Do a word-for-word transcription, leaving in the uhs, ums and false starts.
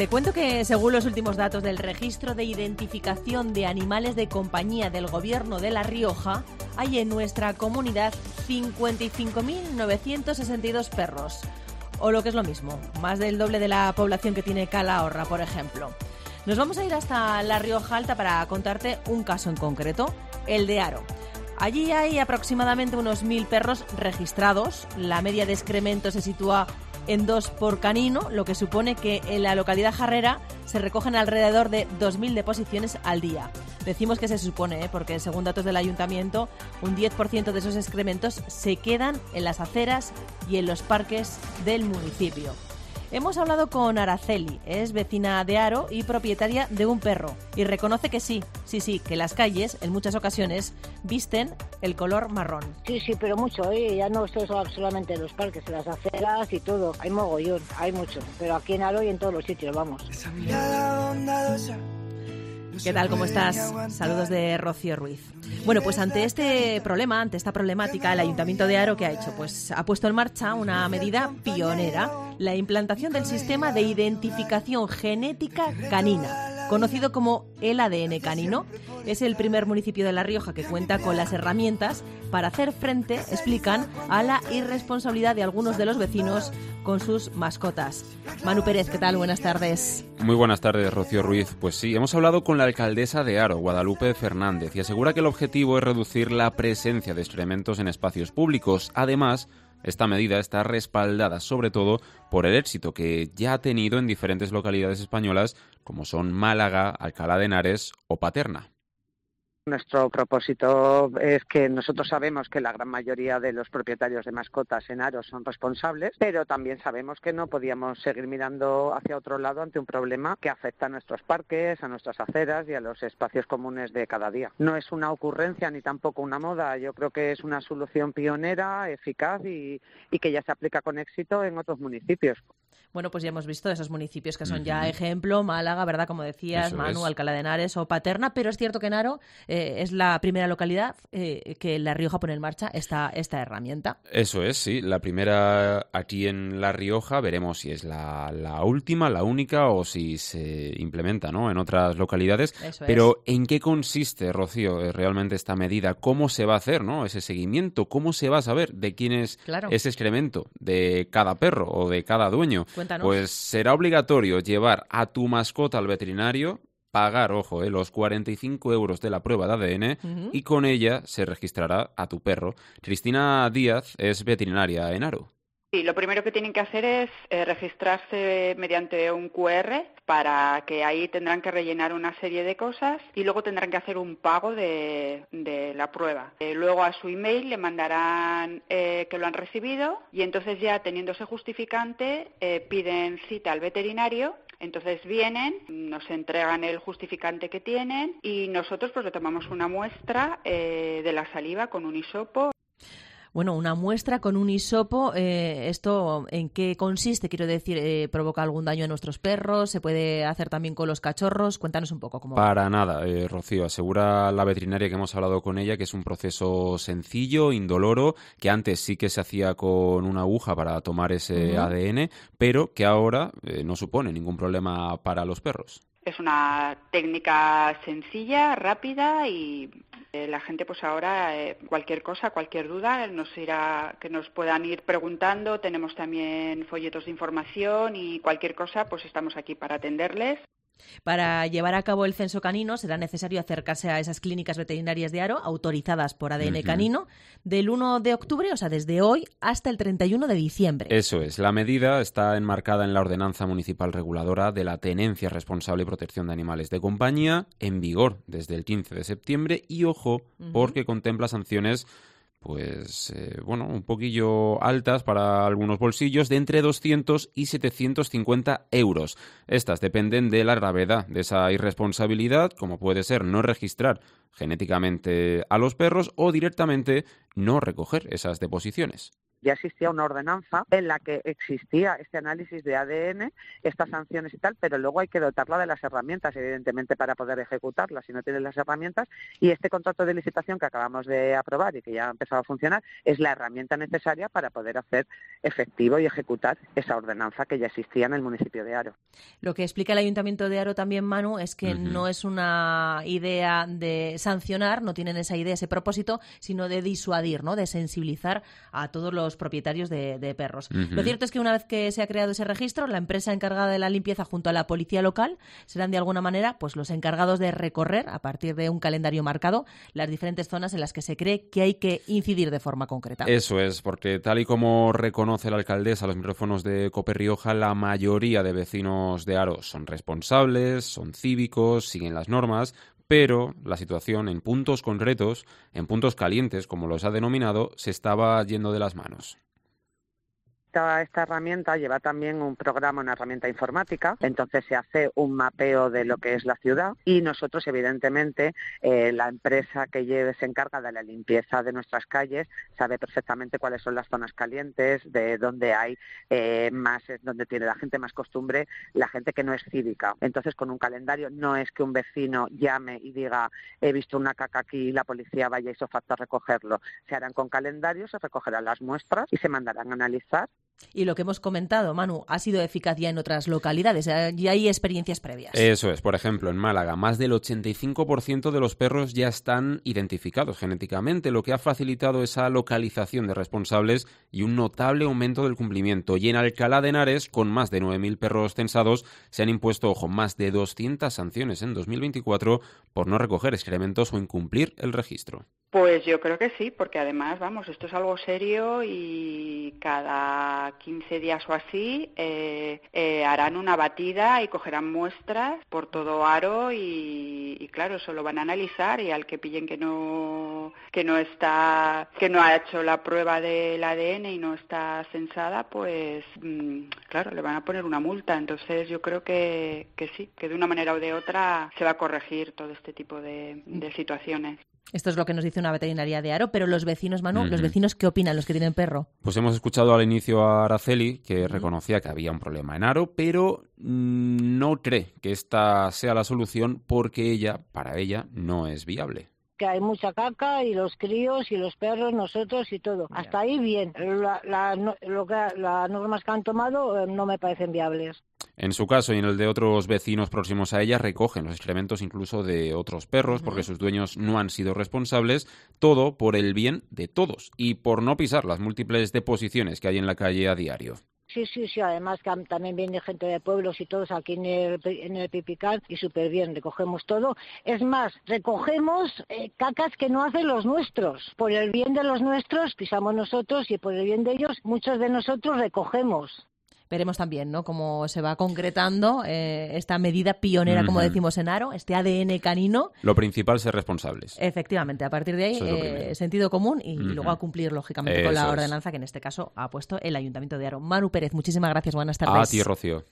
Te cuento que según los últimos datos del Registro de Identificación de Animales de Compañía del Gobierno de La Rioja, hay en nuestra comunidad cincuenta y cinco mil novecientos sesenta y dos perros. O lo que es lo mismo, más del doble de la población que tiene Calahorra, por ejemplo. Nos vamos a ir hasta La Rioja Alta para contarte un caso en concreto, el de Haro. Allí hay aproximadamente unos mil perros registrados. La media de excremento se sitúa en dos por canino, lo que supone que en la localidad jarrera se recogen alrededor de dos mil deposiciones al día. Decimos que se supone, ¿eh? porque según datos del ayuntamiento, un diez por ciento de esos excrementos se quedan en las aceras y en los parques del municipio. Hemos hablado con Araceli, es vecina de Haro y propietaria de un perro, y reconoce que sí, sí, sí, que las calles en muchas ocasiones visten el color marrón. Sí, sí, pero mucho, ¿eh? Ya no esto es solamente en los parques, en las aceras y todo, hay mogollón, hay mucho, pero aquí en Haro y en todos los sitios, vamos. ¿Qué tal? ¿Cómo estás? Saludos de Rocío Ruiz. Bueno, pues ante este problema, ante esta problemática, el Ayuntamiento de Haro, ¿qué ha hecho? Pues ha puesto en marcha una medida pionera, la implantación del sistema de identificación genética canina, conocido como el A D N canino. Es el primer municipio de La Rioja que cuenta con las herramientas para hacer frente, explican, a la irresponsabilidad de algunos de los vecinos con sus mascotas. Manu Pérez, ¿qué tal? Buenas tardes. Muy buenas tardes, Rocío Ruiz. Pues sí, hemos hablado con la alcaldesa de Haro, Guadalupe Fernández, y asegura que el objetivo es reducir la presencia de excrementos en espacios públicos. Además, esta medida está respaldada sobre todo por el éxito que ya ha tenido en diferentes localidades españolas como son Málaga, Alcalá de Henares o Paterna. Nuestro propósito es que nosotros sabemos que la gran mayoría de los propietarios de mascotas en Haro son responsables, pero también sabemos que no podíamos seguir mirando hacia otro lado ante un problema que afecta a nuestros parques, a nuestras aceras y a los espacios comunes de cada día. No es una ocurrencia ni tampoco una moda, yo creo que es una solución pionera, eficaz y, y que ya se aplica con éxito en otros municipios. Bueno, pues ya hemos visto esos municipios que son uh-huh. ya ejemplo, Málaga, ¿verdad? Como decías, Eso Manu, es. Alcalá de Henares o Paterna, pero es cierto que en Haro eh, es la primera localidad eh, que La Rioja pone en marcha esta, esta herramienta. Eso es, sí, la primera aquí en La Rioja, veremos si es la, la última, la única o si se implementa, ¿no?, en otras localidades. Eso pero es. ¿en qué consiste, Rocío, realmente esta medida? ¿Cómo se va a hacer, ¿no?, ese seguimiento? ¿Cómo se va a saber de quién es claro. ese excremento de cada perro o de cada dueño? Cuéntanos. Pues será obligatorio llevar a tu mascota al veterinario, pagar, ojo, eh, los cuarenta y cinco euros de la prueba de A D N uh-huh. y con ella se registrará a tu perro. Cristina Díaz es veterinaria en Haro. Sí, lo primero que tienen que hacer es eh, registrarse mediante un cu erre para que ahí tendrán que rellenar una serie de cosas y luego tendrán que hacer un pago de, de la prueba. Eh, luego a su email le mandarán eh, que lo han recibido y entonces ya teniendo ese justificante eh, piden cita al veterinario. Entonces vienen, nos entregan el justificante que tienen y nosotros pues le tomamos una muestra eh, de la saliva con un hisopo. Bueno, una muestra con un hisopo, eh, ¿esto en qué consiste? Quiero decir, eh, ¿provoca algún daño a nuestros perros? ¿Se puede hacer también con los cachorros? Cuéntanos un poco cómo. Para nada, eh, Rocío. Asegura la veterinaria que hemos hablado con ella que es un proceso sencillo, indoloro, que antes sí que se hacía con una aguja para tomar ese uh-huh. A D N, pero que ahora eh, no supone ningún problema para los perros. Es una técnica sencilla, rápida y eh, la gente pues ahora eh, cualquier cosa, cualquier duda nos irá, que nos puedan ir preguntando. Tenemos también folletos de información y cualquier cosa pues estamos aquí para atenderles. Para llevar a cabo el censo canino será necesario acercarse a esas clínicas veterinarias de Haro autorizadas por A D N uh-huh. canino del uno de octubre, o sea, desde hoy hasta el treinta y uno de diciembre. Eso es. La medida está enmarcada en la Ordenanza Municipal Reguladora de la Tenencia Responsable y Protección de Animales de Compañía, en vigor desde el quince de septiembre y, ojo, uh-huh. porque contempla sanciones pues, eh, bueno, un poquillo altas para algunos bolsillos, de entre doscientos y setecientos cincuenta euros. Estas dependen de la gravedad de esa irresponsabilidad, como puede ser no registrar genéticamente a los perros o directamente no recoger esas deposiciones. Ya existía una ordenanza en la que existía este análisis de A D N, estas sanciones y tal, pero luego hay que dotarla de las herramientas, evidentemente, para poder ejecutarla si no tienes las herramientas. Y este contrato de licitación que acabamos de aprobar y que ya ha empezado a funcionar es la herramienta necesaria para poder hacer efectivo y ejecutar esa ordenanza que ya existía en el municipio de Haro. Lo que explica el Ayuntamiento de Haro también, Manu, es que uh-huh. no es una idea de sancionar, no tienen esa idea, ese propósito, sino de disuadir, ¿no? De sensibilizar a todos los propietarios de, de perros. Uh-huh. Lo cierto es que una vez que se ha creado ese registro, la empresa encargada de la limpieza junto a la policía local serán de alguna manera pues los encargados de recorrer, a partir de un calendario marcado, las diferentes zonas en las que se cree que hay que incidir de forma concreta. Eso es, porque tal y como reconoce la alcaldesa a los micrófonos de COPE Rioja, la mayoría de vecinos de Haro son responsables, son cívicos, siguen las normas, pero la situación en puntos concretos, en puntos calientes, como los ha denominado, se estaba yendo de las manos. Esta, esta herramienta lleva también un programa, una herramienta informática, entonces se hace un mapeo de lo que es la ciudad y nosotros, evidentemente, eh, la empresa que lleve, se encarga de la limpieza de nuestras calles sabe perfectamente cuáles son las zonas calientes, de donde hay eh, más, donde tiene la gente más costumbre, la gente que no es cívica. Entonces, con un calendario no es que un vecino llame y diga he visto una caca aquí y la policía vaya y a recogerlo. Se harán con calendario, se recogerán las muestras y se mandarán a analizar. Y lo que hemos comentado, Manu, ha sido eficaz ya en otras localidades, ya hay experiencias previas. Eso es, por ejemplo, en Málaga, más del ochenta y cinco por ciento de los perros ya están identificados genéticamente, lo que ha facilitado esa localización de responsables y un notable aumento del cumplimiento. Y en Alcalá de Henares, con más de nueve mil perros censados, se han impuesto, ojo, más de doscientas sanciones en dos mil veinticuatro por no recoger excrementos o incumplir el registro. Pues yo creo que sí, porque además, vamos, esto es algo serio y cada quince días o así eh, eh, harán una batida y cogerán muestras por todo Haro y, y claro, eso lo van a analizar y al que pillen que no que no está que no ha hecho la prueba del A D N y no está censada, pues mmm, claro, le van a poner una multa. Entonces yo creo que, que sí, que de una manera o de otra se va a corregir todo este tipo de, de situaciones. Esto es lo que nos dice una veterinaria de Haro, pero los vecinos, Manu, uh-huh. ¿los vecinos qué opinan, los que tienen perro? Pues hemos escuchado al inicio a Araceli, que uh-huh. reconocía que había un problema en Haro, pero mmm, no cree que esta sea la solución porque ella, para ella, no es viable. Que hay mucha caca y los críos y los perros, nosotros y todo. Yeah. Hasta ahí bien. La, la, lo que, las normas que han tomado eh, no me parecen viables. En su caso y en el de otros vecinos próximos a ella, recogen los excrementos incluso de otros perros, uh-huh. porque sus dueños no han sido responsables, todo por el bien de todos y por no pisar las múltiples deposiciones que hay en la calle a diario. Sí, sí, sí, además que también viene gente de pueblos y todos aquí en el, en el Pipical y súper bien, recogemos todo. Es más, recogemos eh, cacas que no hacen los nuestros. Por el bien de los nuestros pisamos nosotros y por el bien de ellos muchos de nosotros recogemos. Veremos también, ¿no?, cómo se va concretando eh, esta medida pionera, uh-huh. como decimos en Haro, este A D N canino. Lo principal, ser responsables. Efectivamente, a partir de ahí, eh, sentido común y, uh-huh. y luego a cumplir, lógicamente, Eso con la ordenanza es. que en este caso ha puesto el Ayuntamiento de Haro. Manu Pérez, muchísimas gracias, buenas tardes. A ti, Rocío.